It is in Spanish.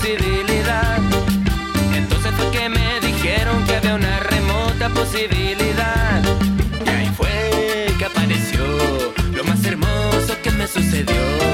posibilidad. Entonces fue que me dijeron que había una remota posibilidad. Y ahí fue que apareció lo más hermoso que me sucedió.